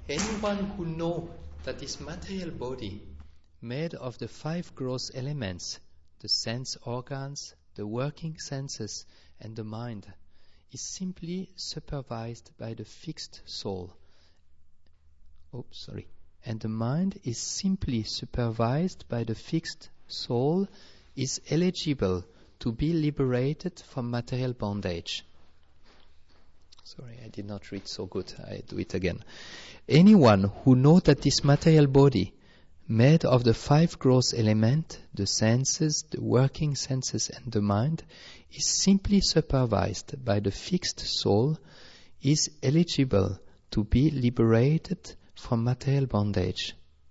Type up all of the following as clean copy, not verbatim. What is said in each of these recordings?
Anyone who knows that this material body, made of the 5 gross elements, the sense organs, the working senses, and the mind, is simply supervised by the fixed soul. And the mind is simply supervised by the fixed soul, is eligible to be liberated from material bondage. Sorry, I did not read so good. I do it again. Anyone who knows that this material body, made of the 5 gross elements, the senses, the working senses, and the mind, is simply supervised by the fixed soul, is eligible to be liberated from material bondage.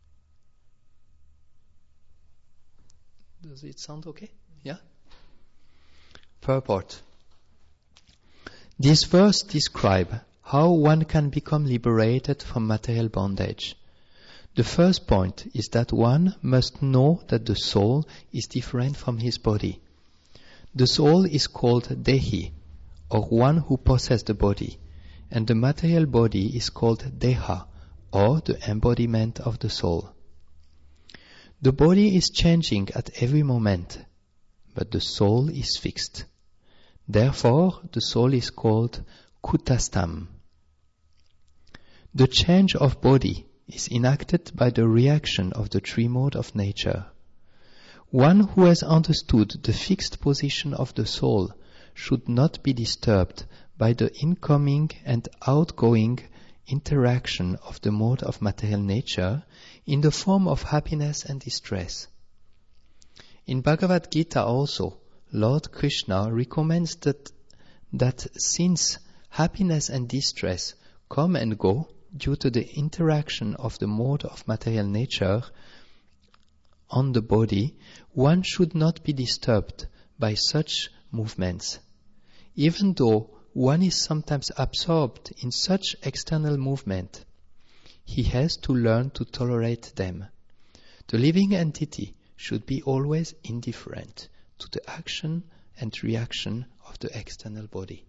Does it sound okay? Yeah? Purport. This verse describes how one can become liberated from material bondage. The first point is that one must know that the soul is different from his body. The soul is called Dehi, or one who possesses the body, and the material body is called Deha, or the embodiment of the soul. The body is changing at every moment, but the soul is fixed. Therefore, the soul is called Kutastam. The change of body is enacted by the reaction of the 3 modes of nature. One who has understood the fixed position of the soul should not be disturbed by the incoming and outgoing interaction of the mode of material nature in the form of happiness and distress. In Bhagavad Gita also, Lord Krishna recommends that since happiness and distress come and go due to the interaction of the mode of material nature on the body, one should not be disturbed by such movements. Even though one is sometimes absorbed in such external movement, he has to learn to tolerate them. The living entity should be always indifferent to the action and reaction of the external body.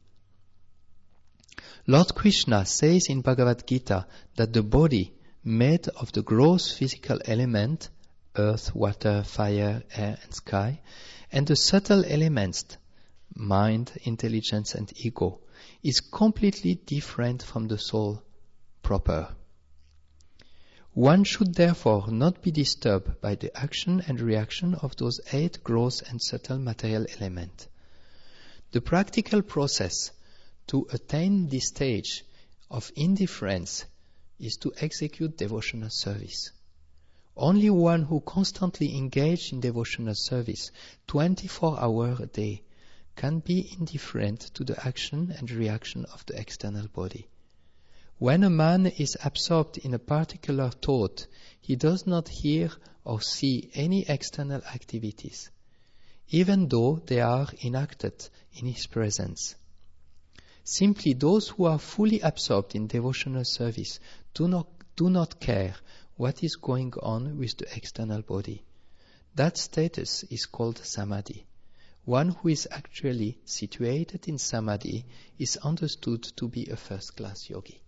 Lord Krishna says in Bhagavad Gita that the body, made of the gross physical element, earth, water, fire, air, and sky, and the subtle elements, mind, intelligence, and ego, is completely different from the soul proper. One should therefore not be disturbed by the action and reaction of those 8 gross and subtle material elements. The practical process to attain this stage of indifference is to execute devotional service. Only one who constantly engages in devotional service 24 hours a day can be indifferent to the action and reaction of the external body. When a man is absorbed in a particular thought, he does not hear or see any external activities, even though they are enacted in his presence. Simply those who are fully absorbed in devotional service do not care what is going on with the external body. That status is called samadhi. One who is actually situated in samadhi is understood to be a first-class yogi.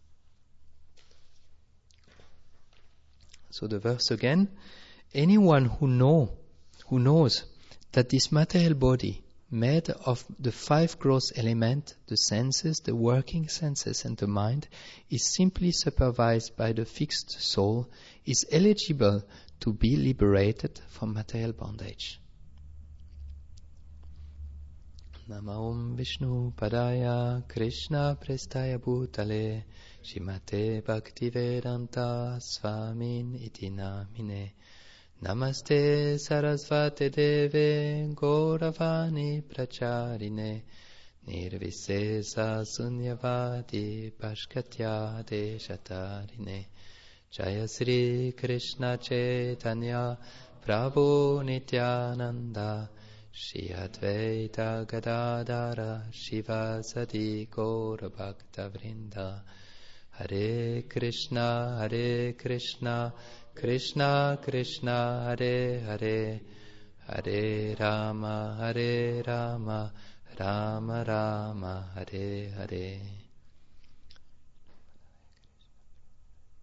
So the verse again, anyone who knows that this material body, made of the 5 gross elements, the senses, the working senses, and the mind, is simply supervised by the fixed soul, is eligible to be liberated from material bondage. Namo Vishnu Padaya Krishna Prestaya Bhutale Shrimate Bhaktivedanta Swamin iti namine. Namaste Sarasvate Deve Gauravani Pracharine Nirvisesa Sunyavadi Pashkatya Deshatarine Jaya Sri Krishna Chaitanya Prabhu Nityananda Shri Advaita Gadadara Shivasadi Gaura Bhakta Vrinda Hare Krishna Krishna Krishna Hare Hare Hare Rama Rama Rama Hare Hare.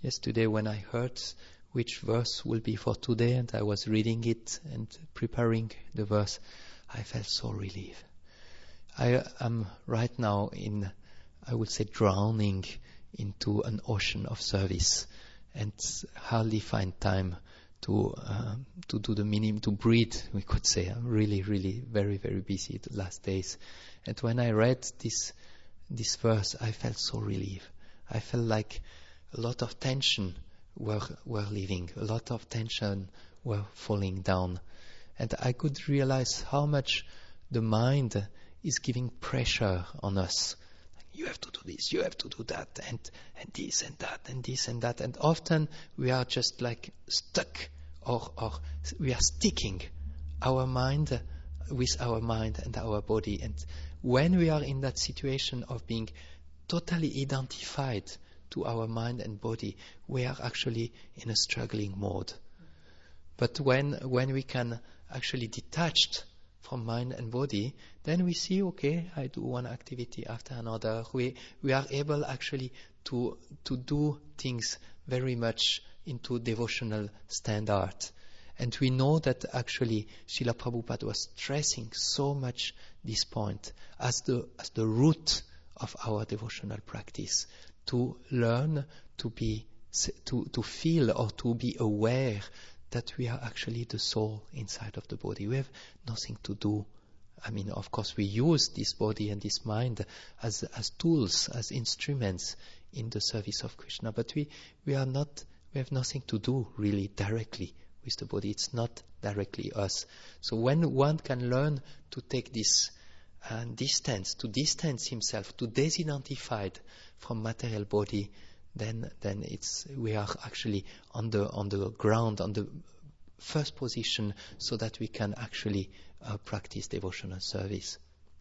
yesterday when I heard which verse will be for today, and I was reading it and preparing the verse, I felt so relieved. I am right now I would say, drowning into an ocean of service and hardly find time to do the minimum, to breathe, we could say. I'm really, really very, very busy the last days. And when I read this verse, I felt so relieved. I felt like a lot of tension were leaving, a lot of tension were falling down. And I could realize how much the mind is giving pressure on us. You have to do this, you have to do that, and this and that, and this and that. And often we are just like stuck, or we are sticking our mind with our mind and our body. And when we are in that situation of being totally identified to our mind and body, we are actually in a struggling mode. But when we can actually detach from mind and body, then we see, okay, I do one activity after another. We are able actually to do things very much into devotional standard. And we know that actually Srila Prabhupada was stressing so much this point as the root of our devotional practice, to learn to feel or to be aware that we are actually the soul inside of the body. We have nothing to do. I mean, of course, we use this body and this mind as tools, as instruments in the service of Krishna. But we have nothing to do really directly with the body. It's not directly us. So when one can learn to take this distance, to distance himself, to disidentify from material body, then we are actually on the ground, on the first position, so that we can actually practice devotional service.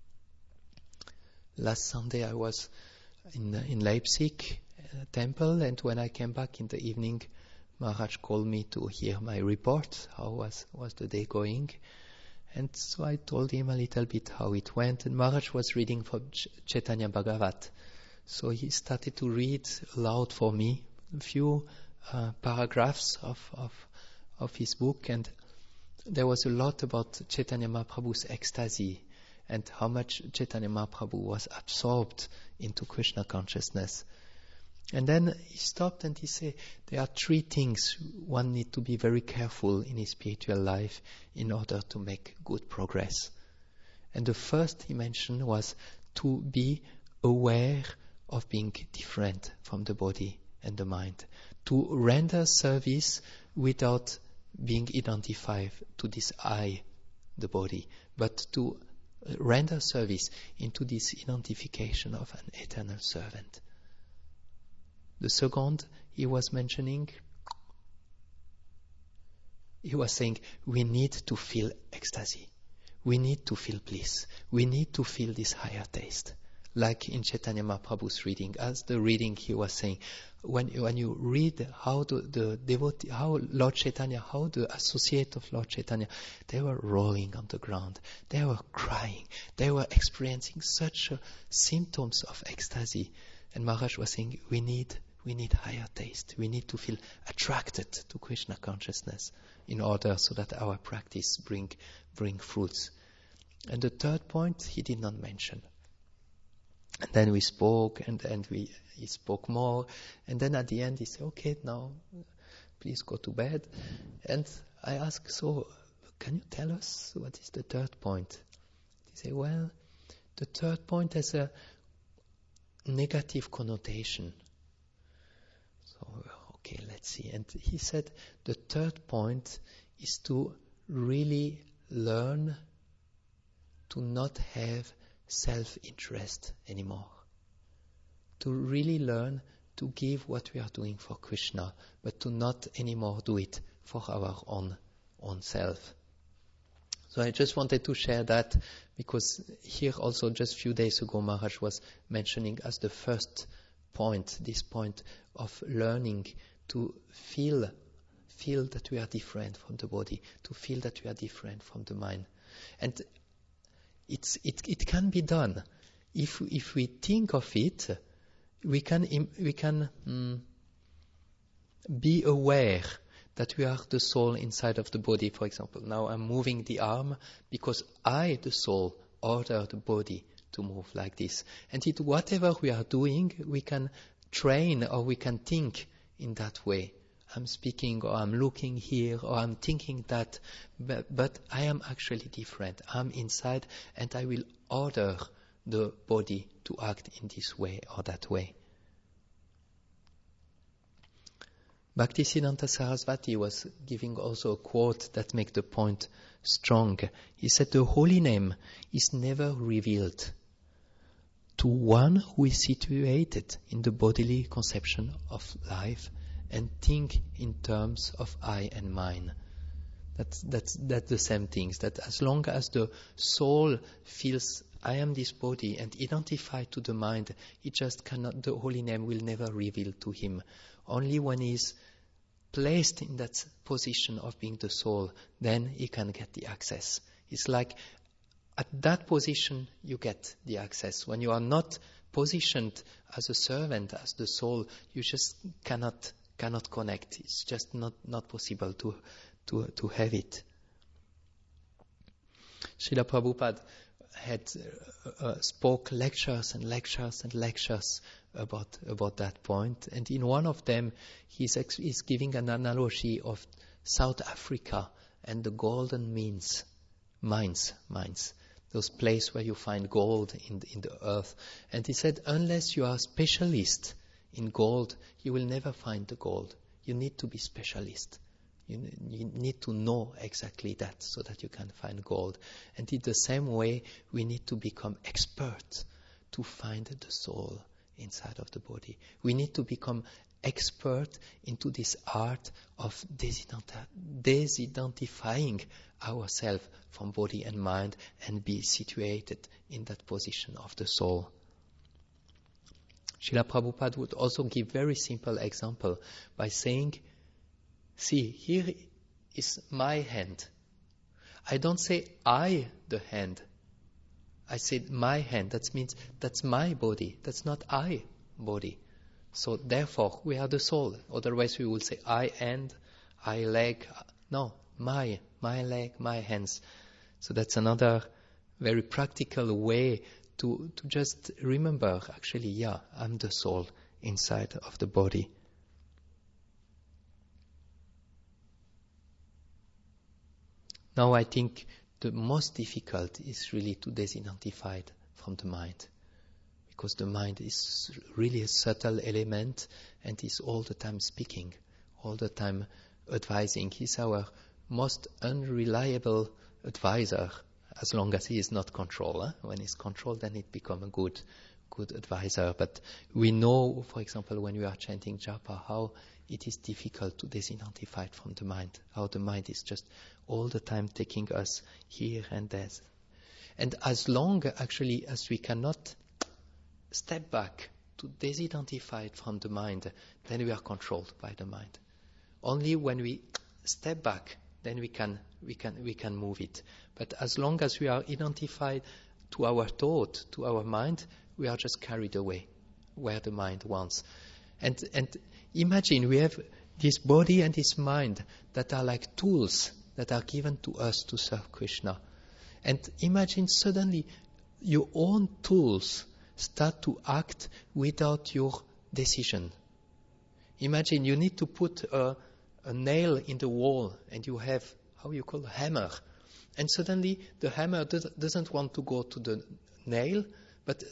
Last Sunday I was in Leipzig temple, and when I came back in the evening, Maharaj called me to hear my report. How was the day going? And so I told him a little bit how it went, and Maharaj was reading from Chaitanya Bhagavat. So he started to read aloud for me a few paragraphs of his book, and there was a lot about Chaitanya Mahaprabhu's ecstasy and how much Chaitanya Mahaprabhu was absorbed into Krishna consciousness. And then he stopped and he said, there are three things one needs to be very careful in his spiritual life in order to make good progress. And the first he mentioned was to be aware of being different from the body and the mind, to render service without being identified to this I, the body, but to render service into this identification of an eternal servant. The second he was mentioning, he was saying we need to feel ecstasy, we need to feel bliss, we need to feel this higher taste. Like in Chaitanya Mahaprabhu's reading, as the reading he was saying, when you read how the devotee, how Lord Chaitanya, how the associate of Lord Chaitanya, they were rolling on the ground, they were crying, they were experiencing such symptoms of ecstasy. And Maharaj was saying, we need higher taste. We need to feel attracted to Krishna consciousness in order so that our practice bring fruits. And the third point he did not mention. And then we spoke, and he spoke more, and then at the end he said, okay, now please go to bed. And I asked, so can you tell us what is the third point? He said, well, the third point has a negative connotation. So, okay, let's see. And he said the third point is to really learn to not have self-interest anymore. To really learn to give what we are doing for Krishna, but to not anymore do it for our own self. So I just wanted to share that, because here also just a few days ago Maharaj was mentioning as the first point, this point of learning to feel that we are different from the body, to feel that we are different from the mind. And it can be done. If we think of it, we can be aware that we are the soul inside of the body, for example. Now I'm moving the arm because I, the soul, order the body to move like this. And whatever we are doing, we can train or we can think in that way. I'm speaking or I'm looking here or I'm thinking that, but I am actually different. I'm inside and I will order the body to act in this way or that way. Bhaktisiddhanta Sarasvati was giving also a quote that makes the point strong. He said, the holy name is never revealed to one who is situated in the bodily conception of life and think in terms of I and mine. That's the same things. That as long as the soul feels I am this body and identified to the mind, it just cannot. The holy name will never reveal to him. Only when he's placed in that position of being the soul, then he can get the access. It's like at that position you get the access. When you are not positioned as a servant, as the soul, you just cannot connect. It's just not possible to have it. Srila Prabhupada had spoke lectures and lectures and lectures about that point, and in one of them he's giving an analogy of South Africa and the golden mines, those places where you find gold in the earth. And he said, unless you are a specialist in gold, you will never find the gold. You need to be specialist. You need to know exactly that so that you can find gold. And in the same way, we need to become experts to find the soul inside of the body. We need to become expert into this art of desidentifying ourselves from body and mind and be situated in that position of the soul. Srila Prabhupada would also give very simple example by saying, see, here is my hand. I don't say I, the hand. I said my hand. That means that's my body. That's not I, body. So therefore, we are the soul. Otherwise, we will say I hand, I leg. No, my leg, my hands. So that's another very practical way to just remember, actually, yeah, I'm the soul inside of the body. Now I think the most difficult is really to disidentify it from the mind. Because the mind is really a subtle element and is all the time speaking, all the time advising. He's our most unreliable advisor as long as he is not controlled. When he's controlled, then it becomes a good advisor. But we know, for example, when we are chanting japa, how it is difficult to disidentify it from the mind, how the mind is just all the time taking us here and there. And as long, actually, as we cannot step back to disidentify it from the mind, then we are controlled by the mind. Only when we step back, then we can move it. But as long as we are identified to our thought, to our mind, we are just carried away where the mind wants. And imagine we have this body and this mind that are like tools that are given to us to serve Krishna. And imagine suddenly your own tools start to act without your decision. Imagine you need to put a nail in the wall and you have, how you call, a hammer. And suddenly the hammer doesn't want to go to the nail, but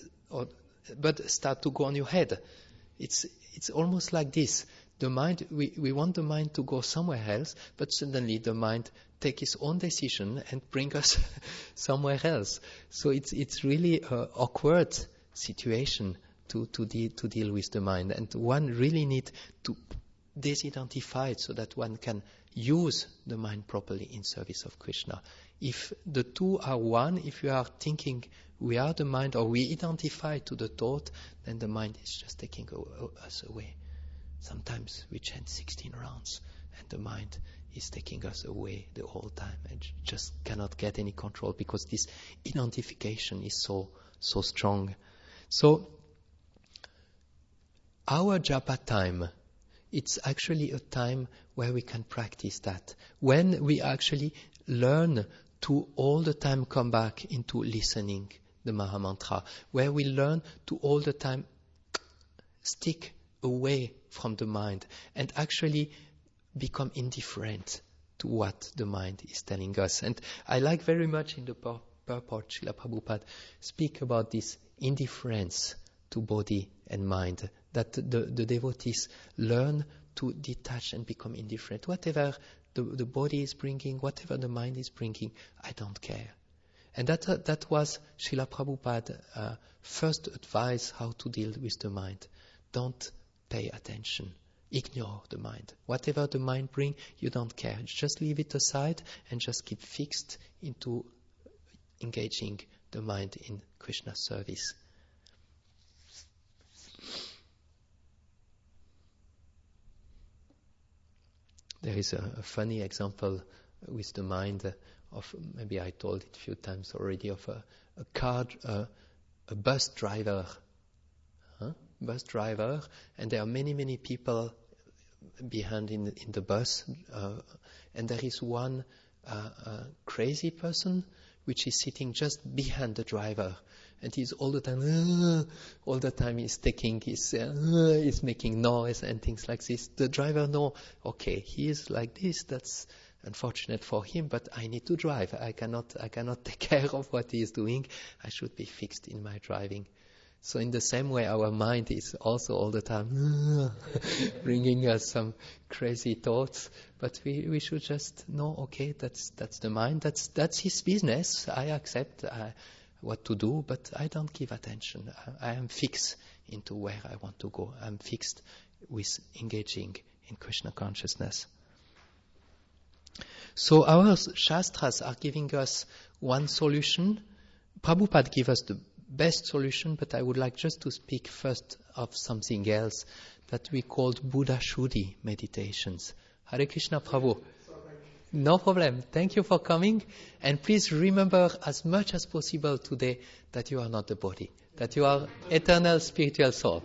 start to go on your head. It's almost like this. The mind, we want the mind to go somewhere else, but suddenly the mind take its own decision and bring us somewhere else. So it's really an awkward situation to deal with the mind, and one really need to disidentify it so that one can use the mind properly in service of Krishna. If the two are one, if you are thinking we are the mind or we identify to the thought, then the mind is just taking us away. Sometimes we chant 16 rounds and the mind is taking us away the whole time and just cannot get any control because this identification is so strong. So our japa time it's actually a time where we can practice that. When we actually learn to all the time come back into listening the Mahamantra, where we learn to all the time stick away from the mind and actually become indifferent to what the mind is telling us. And I like very much in the purport, Srila Prabhupada speak about this indifference to body and mind, that the devotees learn to detach and become indifferent. Whatever the body is bringing, whatever the mind is bringing, I don't care. And that was Srila Prabhupada's first advice how to deal with the mind. Don't pay attention. Ignore the mind. Whatever the mind brings, you don't care. Just leave it aside and just keep fixed into engaging the mind in Krishna's service. There is a funny example with the mind of, maybe I told it a few times already, of a bus driver. Bus driver, and there are many people behind in the bus, and there is one crazy person which is sitting just behind the driver, and he's all the time he's taking he's making noise and things like this. The driver know, okay, he is like this, that's unfortunate for him, but I need to drive. I cannot take care of what he is doing. I should be fixed in my driving. So in the same way, our mind is also all the time bringing us some crazy thoughts. But we should just know, okay, that's the mind. That's his business. I accept what to do, but I don't give attention. I am fixed into where I want to go. I'm fixed with engaging in Krishna consciousness. So our Shastras are giving us one solution. Prabhupada gave us the best solution, but I would like just to speak first of something else that we called Buddha Shuddhi meditations. Hare Krishna Prabhu. No problem. Thank you for coming. And please remember as much as possible today that you are not the body, that you are eternal spiritual soul.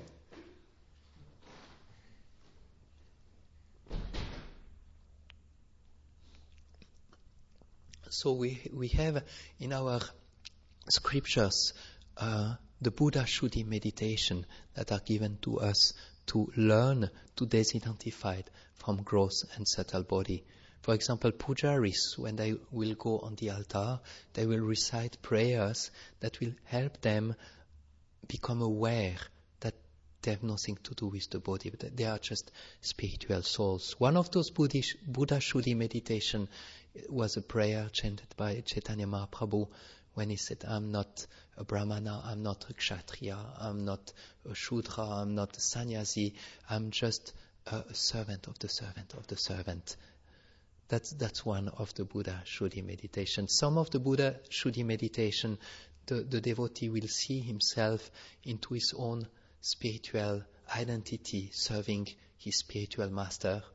So we have in our scriptures the Buddha Shuddhi meditation that are given to us to learn to disidentify from gross and subtle body. For example, pujaris, when they will go on the altar, they will recite prayers that will help them become aware that they have nothing to do with the body, but they are just spiritual souls. One of those Buddha Shuddhi meditation was a prayer chanted by Chaitanya Mahaprabhu, when he said, I'm not a Brahmana, I'm not a Kshatriya, I'm not a Shudra, I'm not a Sannyasi, I'm just a servant of the servant of the servant. That's one of the Buddha Shuddhi meditation. Some of the Buddha Shuddhi meditation, the devotee will see himself into his own spiritual identity, serving his spiritual master.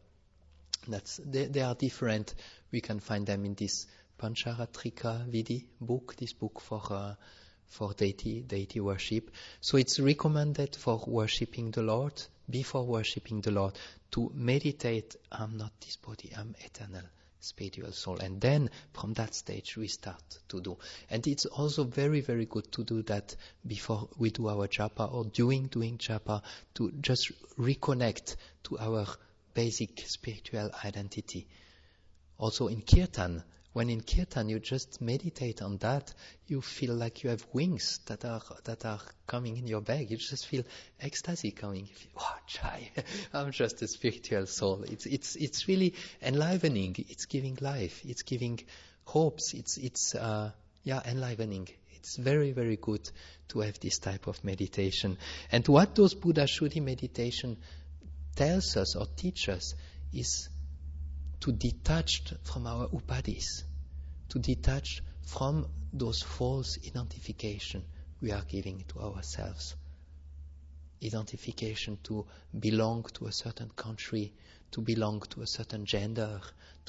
They are different. We can find them in this Pancharatrika Vidhi book, this book for deity worship. So it's recommended for worshipping the Lord, before worshipping the Lord, to meditate, I'm not this body, I'm eternal spiritual soul. And then from that stage we start to do. And it's also very, very good to do that before we do our japa or during doing japa, to just reconnect to our basic spiritual identity. Also in kirtan, when in kirtan you just meditate on that, you feel like you have wings that are coming in your back. You just feel ecstasy coming. You feel, oh, Jai, I'm just a spiritual soul. It's really enlivening. It's giving life. It's giving hopes. It's enlivening. It's very, very good to have this type of meditation. And what those Buddha Shuddhi meditation tells us or teaches us is to detach from our upadis, to detach from those false identification we are giving to ourselves. Identification to belong to a certain country, to belong to a certain gender,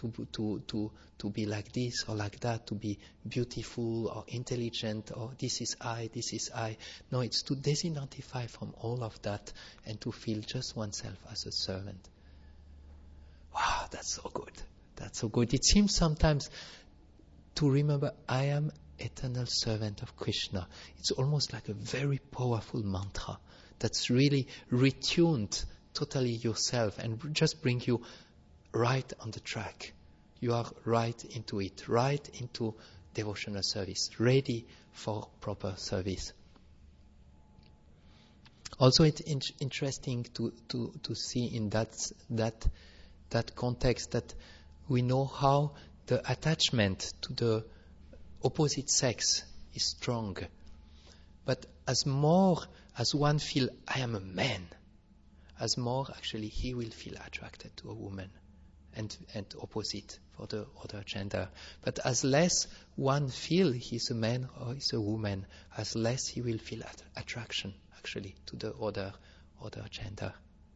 to be like this or like that, to be beautiful or intelligent, or this is I, this is I. No, it's to disidentify from all of that and to feel just oneself as a servant. wow, that's so good. That's so good. It seems sometimes to remember, I am eternal servant of Krishna. It's almost like a very powerful mantra that's really retuned totally yourself and just bring you right on the track. You are right into it, right into devotional service, ready for proper service. Also, it's interesting to see in that context that we know how the attachment to the opposite sex is strong. But as more as one feels, I am a man, as more actually he will feel attracted to a woman and opposite for the other gender. But as less one feel he's a man or he's a woman, as less he will feel attraction actually to the other gender.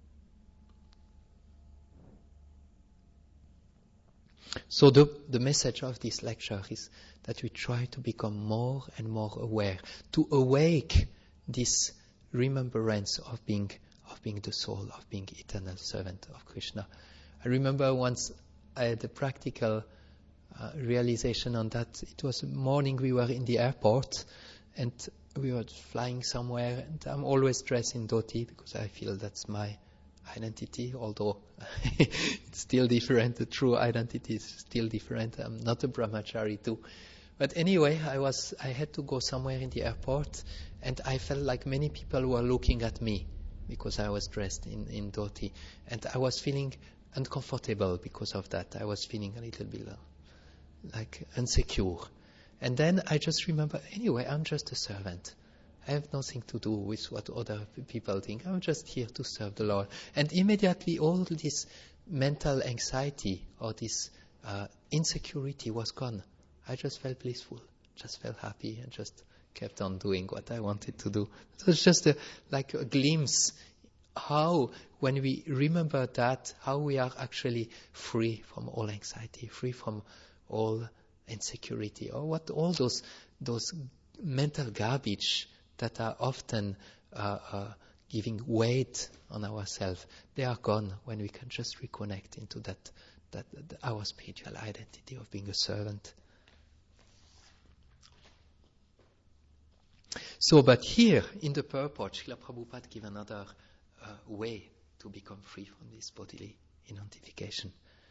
So the message of this lecture is that we try to become more and more aware, to awake this remembrance of being the soul, of being eternal servant of Krishna. I remember once I had a practical realization on that. It was a morning we were in the airport and we were flying somewhere, and I'm always dressed in dhoti because I feel that's my identity, although it's still different. The true identity is still different. I'm not a brahmachari too. But anyway, I had to go somewhere in the airport, and I felt like many people were looking at me because I was dressed in dhoti, and I was feeling uncomfortable because of that. I was feeling a little bit like insecure. And then I just remember, anyway, I'm just a servant. I have nothing to do with what other people think. I'm just here to serve the Lord. And immediately all this mental anxiety or this insecurity was gone. I just felt blissful, just felt happy, and just kept on doing what I wanted to do. It was just like a glimpse how, when we remember that, how we are actually free from all anxiety, free from all insecurity, or what all those mental garbage that are often giving weight on ourselves, they are gone when we can just reconnect into that our spiritual identity of being a servant. So, but here in the purport, Srila Prabhupada gives another way to become free from this bodily identification.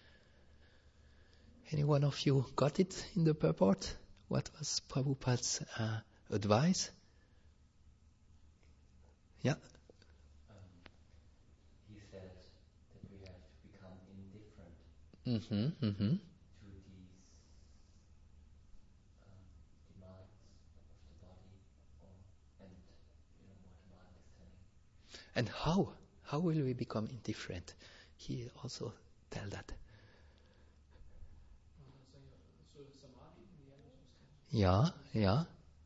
Any one of you got it in the purport? What was Prabhupada's advice? Yeah. He said that we have to become indifferent to these demands of the body, and what the mind is telling. And how will we become indifferent? He also tell that. Yeah. Yeah.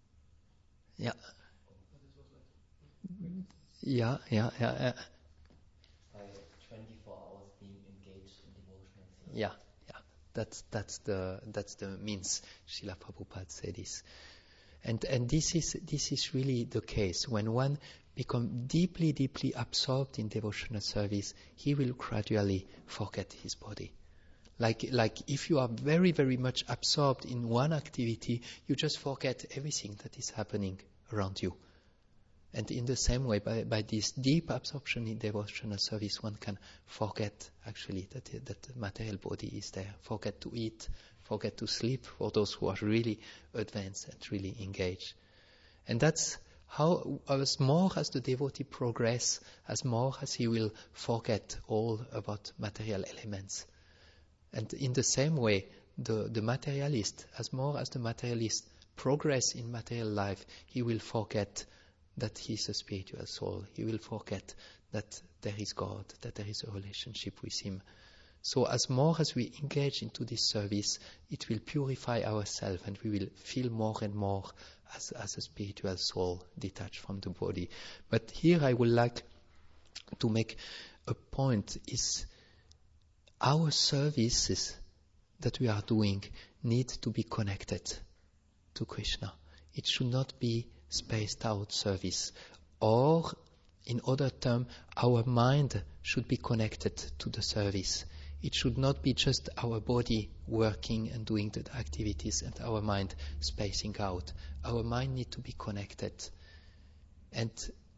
By 24 hours being engaged in devotional service. Yeah. That's the means. Srila Prabhupada said this. And this is really the case. When one becomes deeply absorbed in devotional service, he will gradually forget his body. Like if you are very, very much absorbed in one activity, you just forget everything that is happening around you. And in the same way, by this deep absorption in devotional service, one can forget actually that the material body is there. Forget to eat, forget to sleep for those who are really advanced and really engaged. And that's how, as more as the devotee progress, as more as he will forget all about material elements. And in the same way, the materialist, as more as the materialist progress in material life, he will forget that he is a spiritual soul. He will forget that there is God, that there is a relationship with Him. So as more as we engage into this service, it will purify ourselves, and we will feel more and more as a spiritual soul detached from the body. But here I would like to make a point, is our services that we are doing need to be connected to Krishna. It should not be spaced out service. Or, in other terms, our mind should be connected to the service. It should not be just our body working and doing the activities and our mind spacing out. Our mind needs to be connected. And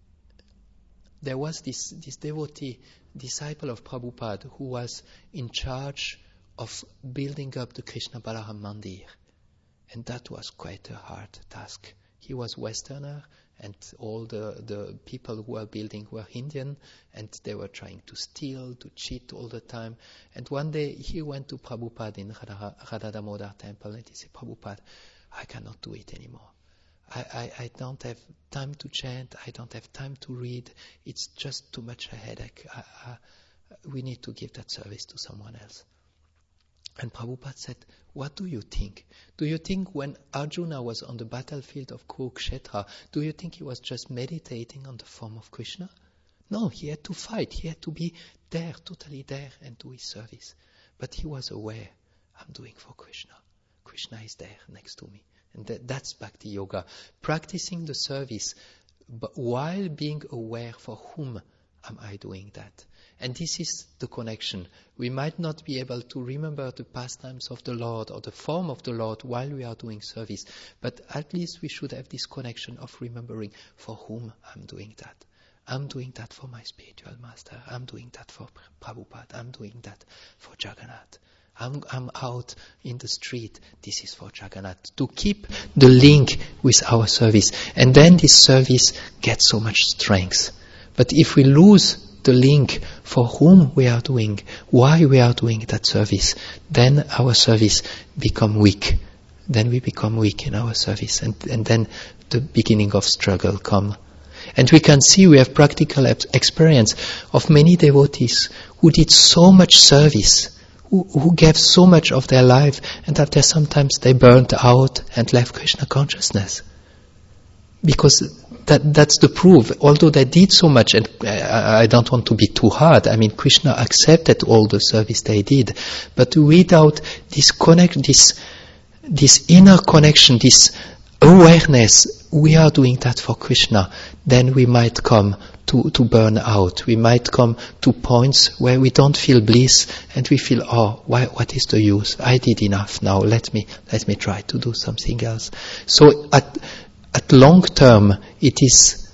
there was this devotee, disciple of Prabhupada, who was in charge of building up the Krishna Balaram Mandir. And that was quite a hard task. He was Westerner, and all the people who were building were Indian, and they were trying to steal, to cheat all the time. And one day he went to Prabhupada in Radha Damodar temple, and he said, Prabhupada, I cannot do it anymore. I don't have time to chant, I don't have time to read, it's just too much a headache. We need to give that service to someone else. And Prabhupada said, what do you think? Do you think when Arjuna was on the battlefield of Kurukshetra, do you think he was just meditating on the form of Krishna? No, he had to fight. He had to be there, totally there, and do his service. But he was aware, I'm doing for Krishna. Krishna is there next to me. And that's Bhakti Yoga. Practicing the service, but while being aware for whom am I doing that. And this is the connection. We might not be able to remember the pastimes of the Lord or the form of the Lord while we are doing service, but at least we should have this connection of remembering for whom I'm doing that. I'm doing that for my spiritual master. I'm doing that for Prabhupada. I'm doing that for Jagannath. I'm out in the street. This is for Jagannath. To keep the link with our service. And then this service gets so much strength. But if we lose the link for whom we are doing, why we are doing that service, then our service become weak. Then we become weak in our service. And then the beginning of struggle come. And we can see, we have practical experience of many devotees who did so much service, who gave so much of their life, and after sometimes they burnt out and left Krishna consciousness. Because that's the proof. Although they did so much, and I don't want to be too hard, I mean, Krishna accepted all the service they did, but without this this inner connection, this awareness, we are doing that for Krishna, then we might come to burn out. We might come to points where we don't feel bliss, and we feel, what is the use? I did enough now. Let me try to do something else. So at long term, it is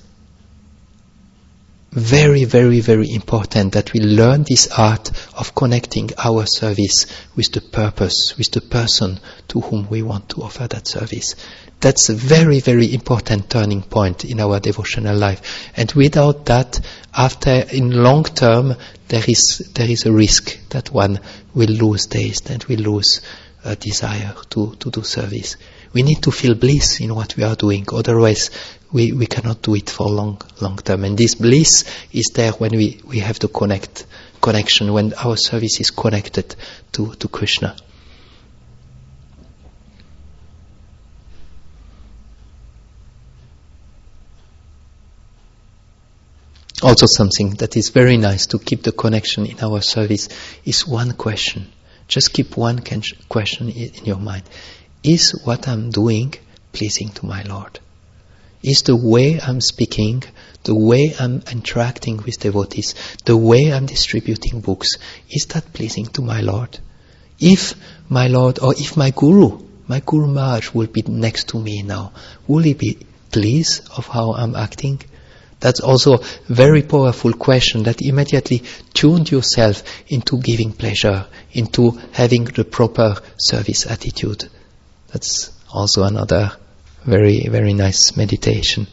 very, very, very important that we learn this art of connecting our service with the purpose, with the person to whom we want to offer that service. That's a very, very important turning point in our devotional life. And without that, in long term, there is a risk that one will lose taste and will lose a desire to do service. We need to feel bliss in what we are doing, otherwise we cannot do it for long term. And this bliss is there when we have the connection, when our service is connected to Krishna. Also something that is very nice to keep the connection in our service is one question. Just keep one question in your mind. Is what I'm doing pleasing to my Lord? Is the way I'm speaking, the way I'm interacting with devotees, the way I'm distributing books, is that pleasing to my Lord? If my Lord, or if my Guru Maharaj will be next to me now, will he be pleased of how I'm acting? That's also a very powerful question that immediately tuned yourself into giving pleasure, into having the proper service attitude. That's also another very, very nice meditation.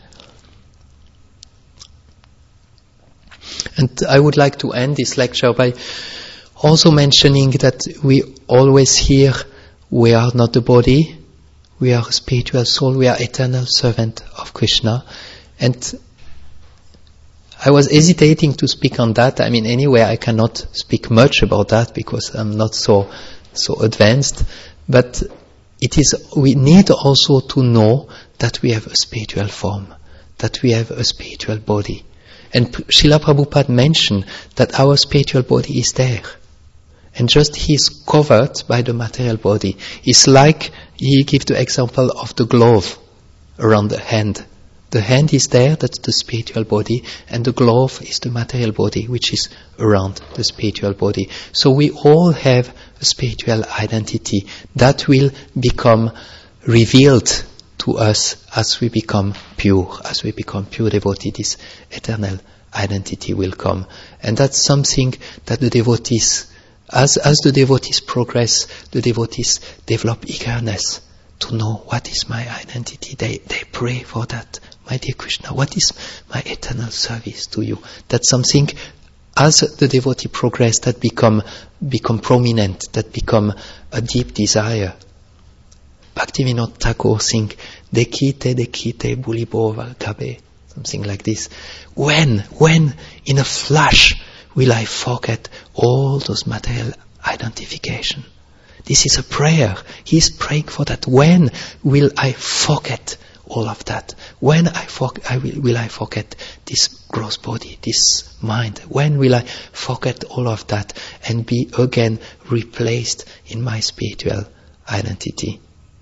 And I would like to end this lecture by also mentioning that we always hear we are not the body, we are a spiritual soul, we are eternal servant of Krishna. And I was hesitating to speak on that. I mean, anyway, I cannot speak much about that because I'm not so advanced. But we need also to know that we have a spiritual form, that we have a spiritual body. And Srila Prabhupada mentioned that our spiritual body is there. And just he is covered by the material body. It's like he gave the example of the glove around the hand. The hand is there, that's the spiritual body, and the glove is the material body, which is around the spiritual body. So we all have a spiritual identity that will become revealed to us as we become pure devotee. This eternal identity will come. And that's something that the devotees, as the devotees progress, the devotees develop eagerness to know what is my identity. They pray for that. My dear Krishna, what is my eternal service to you? That's something, as the devotee progress, that become prominent, that become a deep desire. Bhaktivinoda Thakur sing, Dekite, Buliboval Kabe, something like this. When in a flash will I forget all those material identification? This is a prayer. He is praying for that. When will I forget all of that? When will I forget this gross body, this mind? When will I forget all of that and be again replaced in my spiritual identity?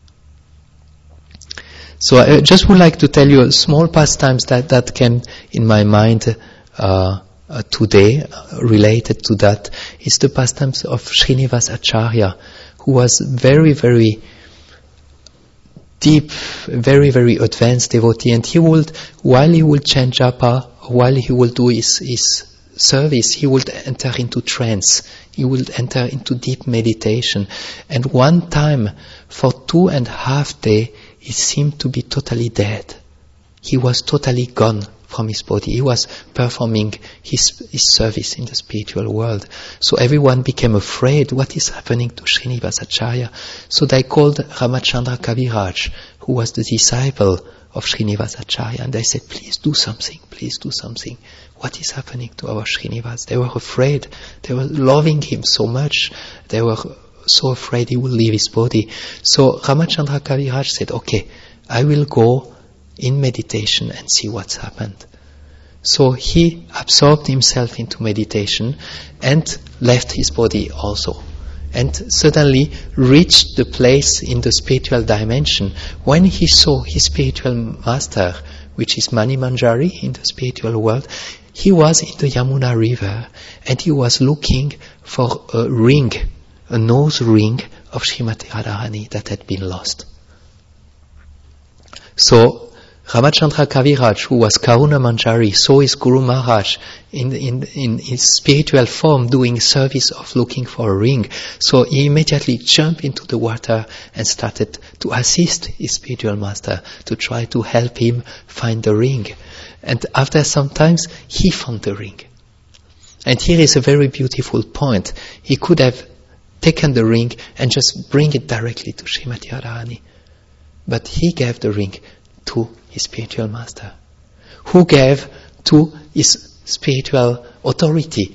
So I just would like to tell you a small pastimes that came in my mind today related to that. Is the pastimes of Srinivas Acharya, who was very, very deep, very, very advanced devotee, and while he would chant japa, while he would do his service, he would enter into trance, he would enter into deep meditation. And one time, for 2.5 days, he seemed to be totally dead. He was totally gone from his body. He was performing his service in the spiritual world. So everyone became afraid, what is happening to Srinivas Acharya? So they called Ramachandra Kaviraj, who was the disciple of Srinivas Acharya, and they said, please do something. What is happening to our Srinivas? They were afraid. They were loving him so much. They were so afraid he will leave his body. So Ramachandra Kaviraj said, okay, I will go in meditation and see what's happened. So he absorbed himself into meditation and left his body also. And suddenly reached the place in the spiritual dimension when he saw his spiritual master, which is Mani Manjari in the spiritual world. He was in the Yamuna river and he was looking for a ring, a nose ring of Srimati Radharani that had been lost. So Ramachandra Kaviraj, who was Karuna Manjari, saw his Guru Maharaj in his spiritual form doing service of looking for a ring. So he immediately jumped into the water and started to assist his spiritual master to try to help him find the ring. And after some time, he found the ring. And here is a very beautiful point. He could have taken the ring and just bring it directly to Srimati Radharani. But he gave the ring to his spiritual master, who gave to his spiritual authority,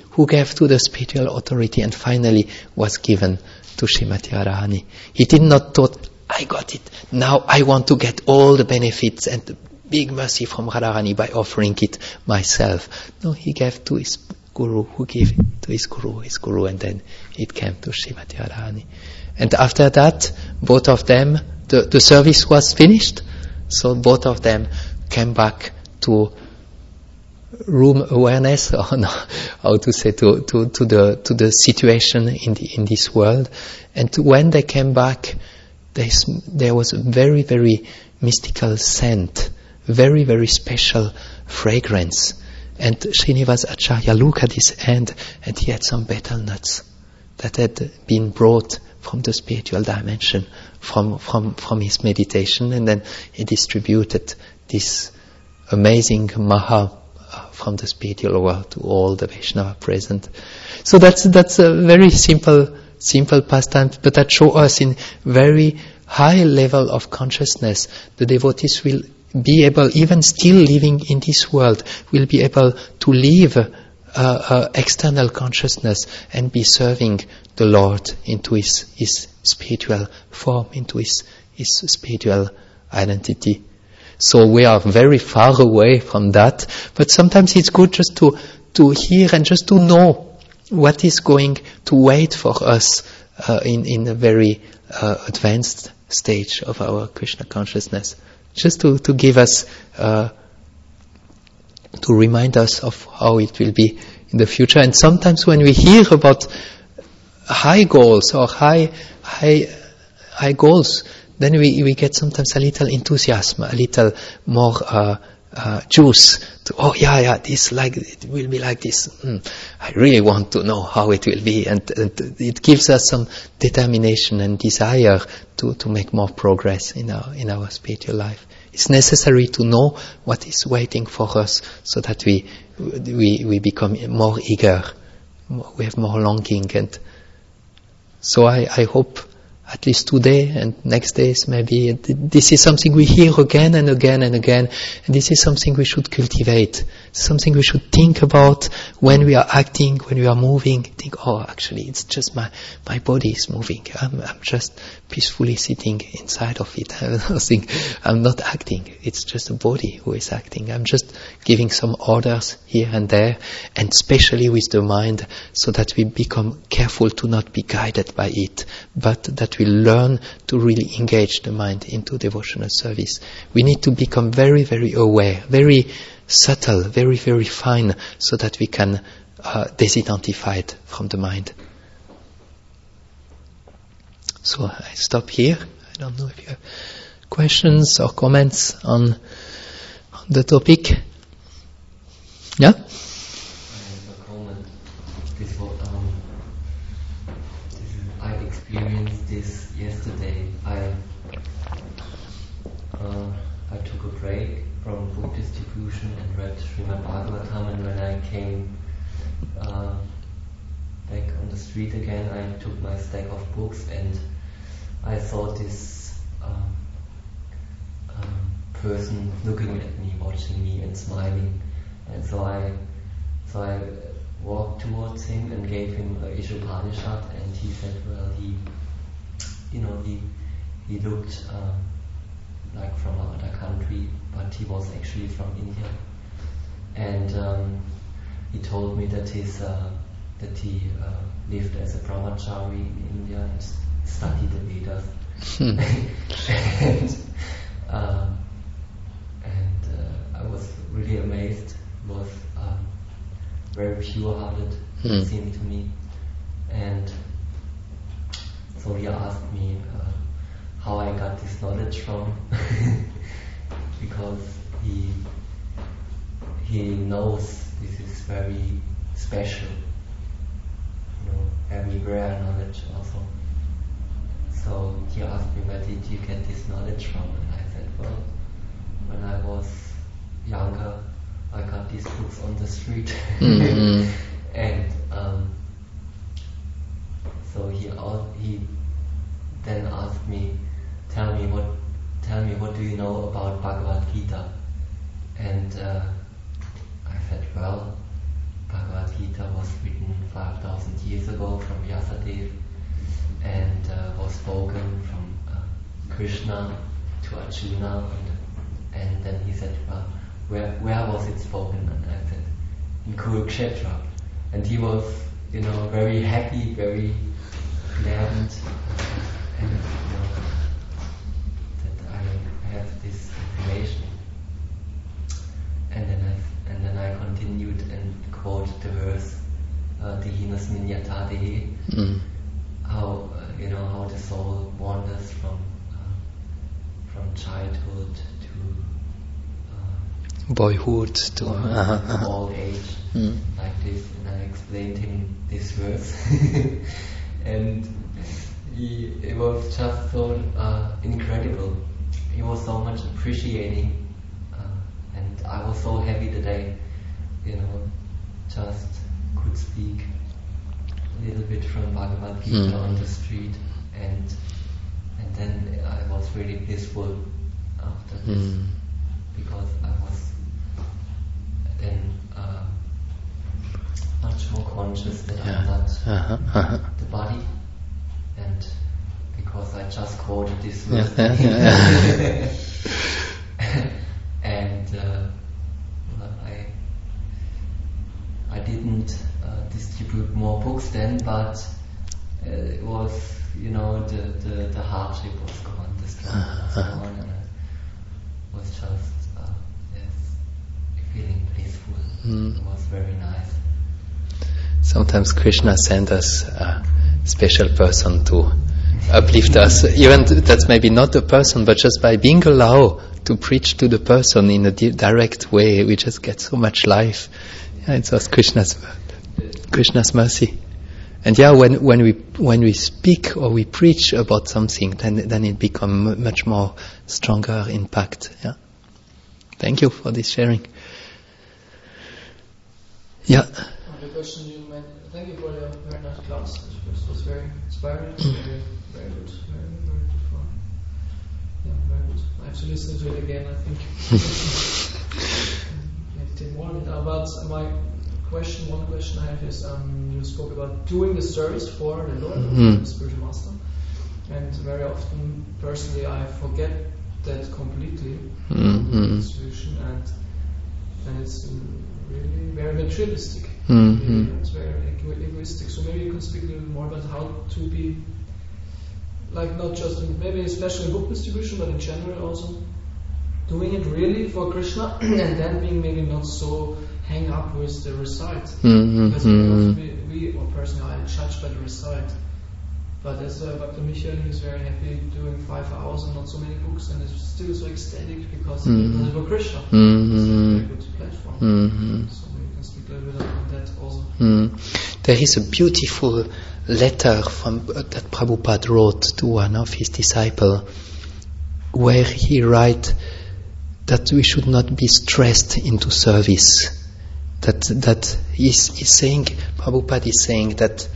and finally was given to Srimati Radharani. He did not thought, I got it, now I want to get all the benefits and the big mercy from Radharani by offering it myself. No, he gave to his Guru, who gave it to his Guru, and then it came to Srimati Radharani. And after that, both of them, the service was finished, so both of them came back to room awareness, or no, how to say, to the situation in this world. And when they came back, there was a very, very mystical scent, very, very special fragrance. And Srinivas Acharya looked at his hand, and he had some betel nuts that had been brought from the spiritual dimension, from his meditation, and then he distributed this amazing maha from the spiritual world to all the Vaishnava present. So that's a very simple pastime, but that shows us in very high level of consciousness, the devotees will be able, even still living in this world, will be able to live external consciousness and be serving the Lord into his spiritual form, into his spiritual identity. So we are very far away from that, but sometimes it's good just to hear and just to know what is going to wait for us in a very advanced stage of our Krishna consciousness. Just to give us to remind us of how it will be in the future. And sometimes when we hear about high goals or high goals, then we get sometimes a little enthusiasm, a little more juice to, it will be like this. I really want to know how it will be, and it gives us some determination and desire to make more progress in our spiritual life. It's necessary to know what is waiting for us, so that we become more eager, we have more longing, and so I hope, at least today and next days maybe, this is something we hear again and again and again, and this is something we should cultivate, something we should think about when we are acting, when we are moving. Think, actually it's just my body is moving, I'm just peacefully sitting inside of it. I'm not acting, it's just the body who is acting. I'm just giving some orders here and there, and especially with the mind, so that we become careful to not be guided by it, but that we learn to really engage the mind into devotional service. We need to become very, very aware, very subtle, very, very fine, so that we can disidentify it from the mind. So I stop here. I don't know if you have questions or comments on the topic. Yeah? I have a comment. I experienced this yesterday. I took a break from book distribution and read Srimad Bhagavatam, and when I came back on the street again, I took my stack of books, and I saw this person looking at me, watching me and smiling, and so I walked towards him and gave him a Ishopanishad, and he said, well, he looked like from another country, but he was actually from India, and he told me that he lived as a brahmachari in India and studied the Vedas. and I was really amazed. He was very pure-hearted, it seemed to me. And so he asked me how I got this knowledge from, because he knows this is very special, very rare knowledge also. So he asked me, where did you get this knowledge from? And I said, well, when I was younger, I got these books on the street. Mm-hmm. And so he then asked me, tell me what do you know about Bhagavad Gita? And I said, well, Bhagavad Gita was written 5,000 years ago from Vyasadeva, and was spoken from Krishna to Arjuna, and then he said, well, where was it spoken? And I said, in Kurukshetra. And he was, very happy, very gladdened, and that I have this information. And then I continued and quoted the verse, Dehinas minyata dehi, how the soul wanders from childhood to boyhood to old age, like this. And I explained him this verse, and it was just so incredible. He was so much appreciating, and I was so happy that I, just could speak a little bit from Bhagavad Gita on the street, and then I was really blissful after this, because I was then much more conscious that I'm not the body, and because I just quoted this verse, and I didn't distribute more books then, but it was, the hardship was gone, the struggle was gone, and I was just feeling blissful. It was very nice. Sometimes Krishna sends us a special person to uplift us. Even that's maybe not the person, but just by being allowed to preach to the person in a direct way, we just get so much life. Yeah, it's just Krishna's mercy. And yeah, when we speak or we preach about something, then it becomes much more stronger impact. Yeah. Thank you for this sharing. Yeah. The question you made. Thank you for your very nice class. It was very inspiring. Very good. Very good for. Yeah, very good. I have to listen to it again, I think. Meditate more on it. But one question I have is, you spoke about doing the service for the Lord, the spiritual master, and very often, personally, I forget that completely, the distribution, and it's really very materialistic. It's very egoistic. So maybe you can speak a little more about how to be, like not just maybe especially in book distribution, but in general also doing it really for Krishna, and then being maybe not so hang up with the result. Because we or personally are judged by the result. But as Dr. Michael, he's very happy doing 5 hours and not so many books, and it's still so ecstatic because it's for Krishna. It's a very good platform. So we can speak a little bit about that also. There is a beautiful letter that Prabhupada wrote to one of his disciples, where he writes that we should not be stressed into service. That he's saying, Prabhupada is saying that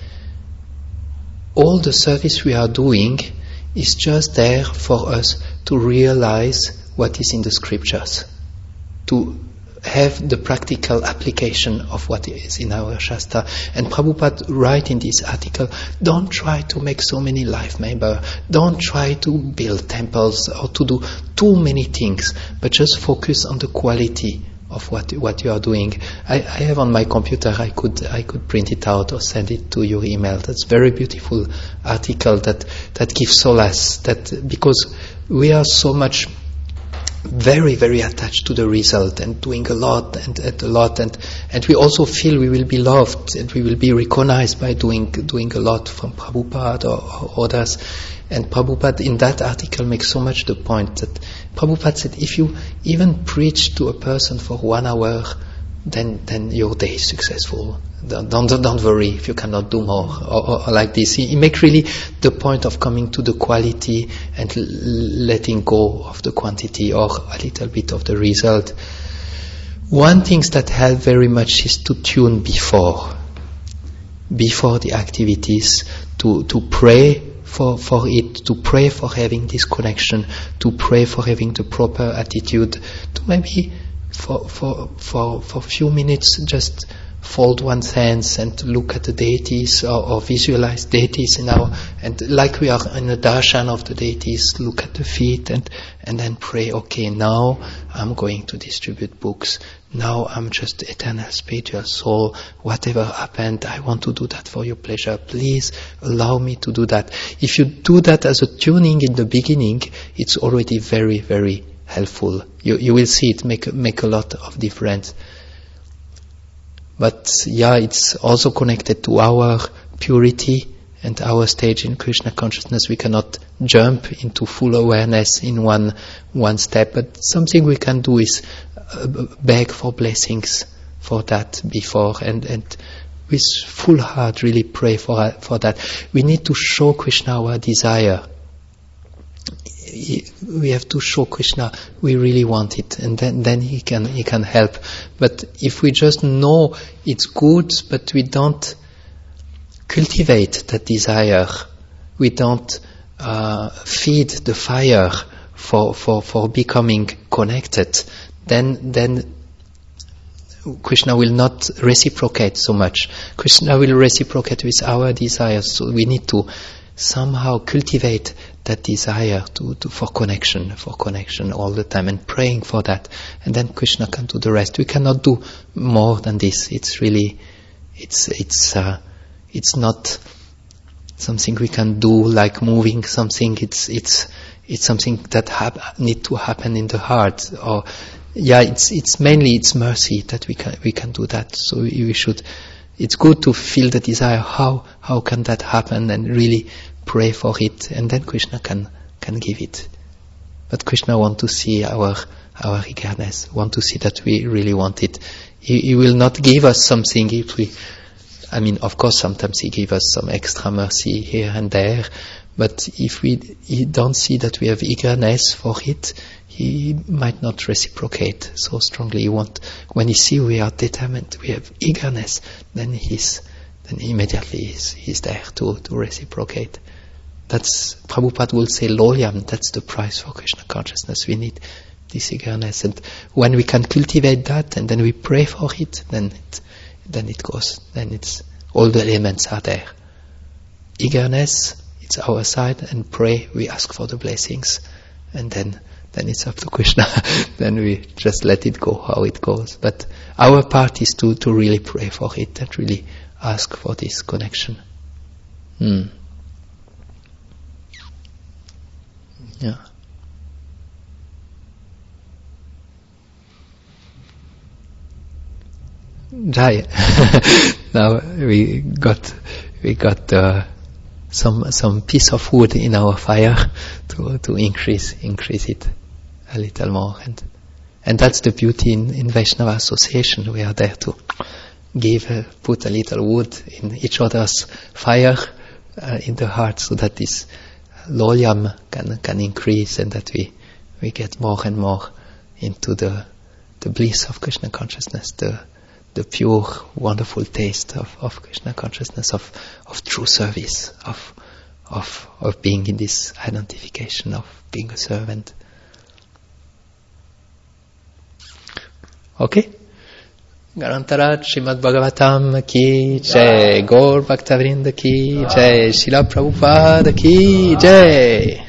all the service we are doing is just there for us to realize what is in the scriptures, to have the practical application of what is in our Shastra. And Prabhupada writes in this article, don't try to make so many life members, don't try to build temples or to do too many things, but just focus on the quality of what you are doing. I have on my computer, I could print it out or send it to your email. That's very beautiful article that gives solace, that because we are so much very, very attached to the result and doing a lot and we also feel we will be loved and we will be recognized by doing a lot from Prabhupada or others. And Prabhupada in that article makes so much the point that Prabhupada said, if you even preach to a person for 1 hour, then your day is successful. Don't worry if you cannot do more or like this. He make really the point of coming to the quality and letting go of the quantity or a little bit of the result. One thing that helps very much is to tune before the activities, to pray for it, to pray for having this connection, to pray for having the proper attitude, to maybe for a few minutes just fold one's hands and look at the deities or visualize deities and like we are in a darshan of the deities, look at the feet and then pray, okay, now I'm going to distribute books. Now I'm just eternal spiritual soul. Whatever happened, I want to do that for your pleasure. Please allow me to do that. If you do that as a tuning in the beginning, it's already very, very helpful. You will see it make a lot of difference. But yeah, it's also connected to our purity and our stage in Krishna consciousness. We cannot jump into full awareness in one step, but something we can do is beg for blessings for that before and with full heart really pray for that. We need to show Krishna our desire. We have to show Krishna we really want it, and then he can help. But if we just know it's good, but we don't cultivate that desire, we don't feed the fire for becoming connected, then Krishna will not reciprocate so much. Krishna will reciprocate with our desires. So we need to somehow cultivate that desire for connection all the time and praying for that, and then Krishna can do the rest. We cannot do more than this. It's really, it's not something we can do like moving something. It's something that need to happen in the heart, or it's mainly it's mercy that we can do that. So we should. It's good to feel the desire. How can that happen? And really pray for it, and then Krishna can give it. But Krishna want to see our eagerness. Want to see that we really want it. He will not give us something if we. I mean, of course, sometimes He gives us some extra mercy here and there. But if He don't see that we have eagerness for it, He might not reciprocate so strongly. When He see we are determined, we have eagerness, then immediately He's there to reciprocate. That's Prabhupada will say loyam. That's the price for Krishna consciousness. We need this eagerness, and when we can cultivate that, and then we pray for it, then it goes. Then it's all the elements are there. Eagerness. It's our side, and pray, we ask for the blessings, and then it's up to Krishna. Then we just let it go how it goes. But our part is to really pray for it and really ask for this connection. Yeah. Jai. Now we got some piece of wood in our fire to increase it a little more, and that's the beauty in Vaishnava association. We are there to put a little wood in each other's fire in the heart, so that this loyam can increase, and that we get more and more into the bliss of Krishna consciousness, the pure, wonderful taste of Krishna consciousness, of true service, of being in this identification of being a servant. Okay? Garantarat Srimad Bhagavatam ki jai, Gaur Bhaktavrinda ki jai, Srila Prabhupada ki jai.